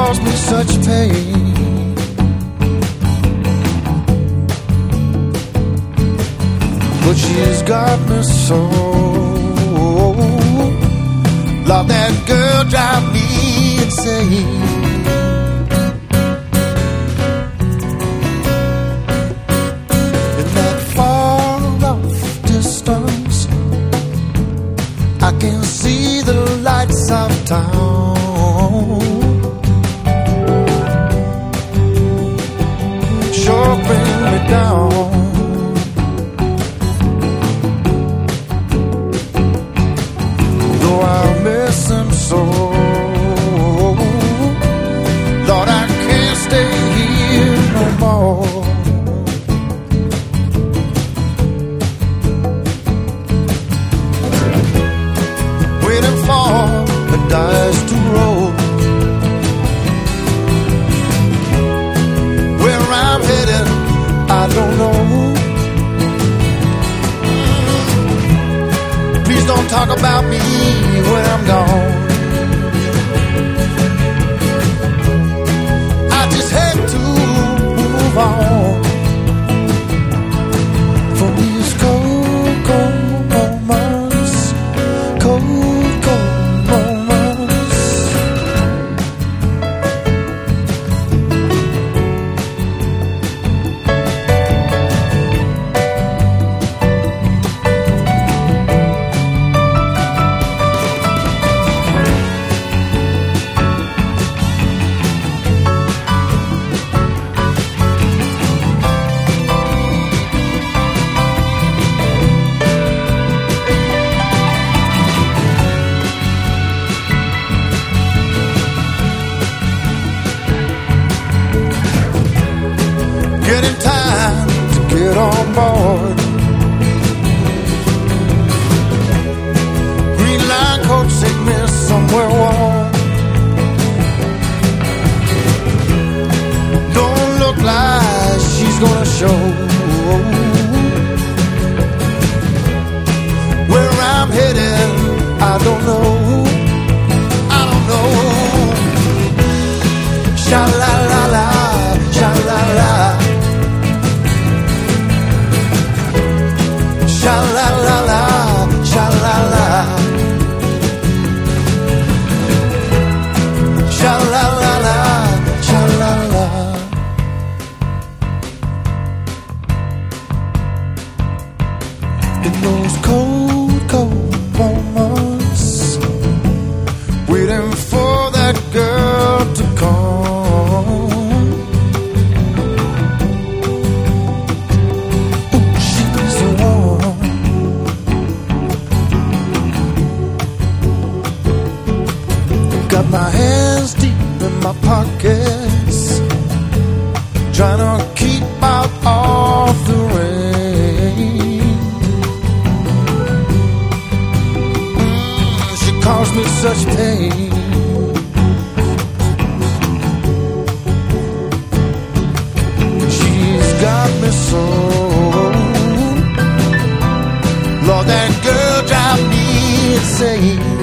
caused me such pain. But she's got me so. Lord, that girl drive me insane. In that far off distance, I can see the lights of town. Sure bring me down. Though I miss him so, Lord, I can't stay here no more. Waiting for the dice to roll. Where I'm headed, I don't know. Please don't talk about me when I'm gone. I just had to move on from these cold, cold moments. Cold, cold moments. Getting time to get on board. Green line coach take me somewhere warm. Don't look like she's gonna show. Where I'm headed, I don't know. I don't know. Sha-la-la-la, sha-la-la. Sha-la-la-la, sha-la-la. Sha-la-la-la, sha-la-la. In those cold, cold moments, waiting for that girl to come. Ooh, she's the one. Got my hands deep in my pockets, trying to keep out all the rain. She caused me such pain. She's got me so. Lord, that girl drive me insane.